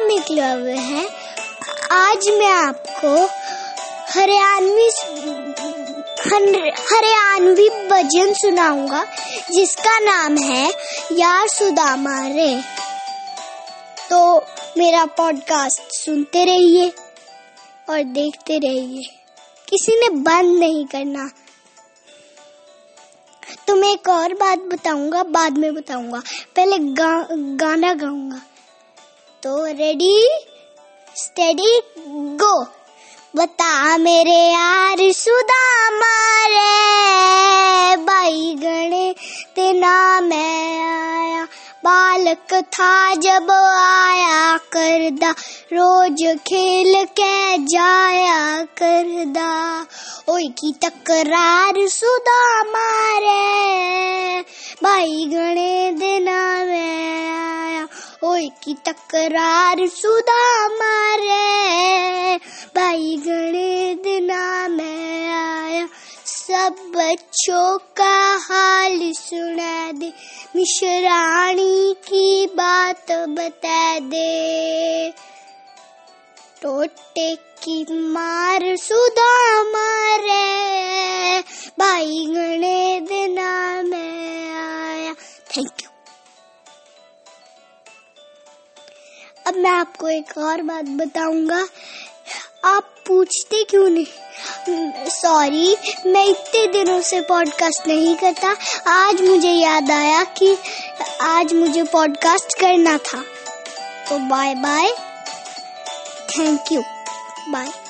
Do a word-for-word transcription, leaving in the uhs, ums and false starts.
नाम एकलव्य है। आज मैं आपको हरियाणवी हरियाणवी भजन सुनाऊंगा जिसका नाम है यार सुदामा रे। तो मेरा पॉडकास्ट सुनते रहिए और देखते रहिए, किसी ने बंद नहीं करना। तो मैं एक और बात बताऊंगा, बाद में बताऊंगा, पहले गा, गाना गाऊंगा। तो रेडी स्टेडी गो। बता मेरे यार सुदामा रे, बाई गणे ते नाम आया, बालक था जब आया करदा, रोज खेल के जाया करदा। ओए की तकरार सुदामा रे, बाई गणे दे नाम आया। ओए की तकरार सुदामा रे, बाई गणे दे नाम आया। सब बच्चों का हाल सुना दे, मिश्राणी की बात बता दे। टोटे की मार सुदामा रे, बाई गणे दे नाम आया। Thank you. अब मैं आपको एक और बात बताऊंगा। आप पूछते क्यों नहीं? सॉरी, मैं इतने दिनों से पॉडकास्ट नहीं करता। आज मुझे याद आया कि आज मुझे पॉडकास्ट करना था। तो bye bye, thank you, bye.